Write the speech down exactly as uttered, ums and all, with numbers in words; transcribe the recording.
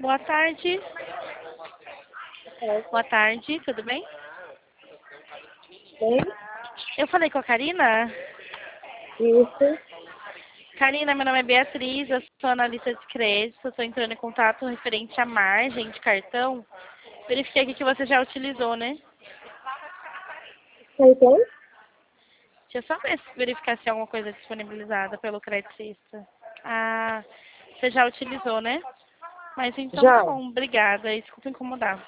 Boa tarde. É. Boa tarde, tudo bem? Oi? Eu falei com a Karina? Isso. Karina, meu nome é Beatriz, eu sou analista de crédito, estou entrando em contato referente à margem de cartão. Verifiquei aqui que você já utilizou, né? Foi quem? Deixa eu só ver se- verificar se é alguma coisa disponibilizada pelo Credicista. Ah, você já utilizou, né? Mas então tá Já. bom, obrigada. Desculpa incomodar.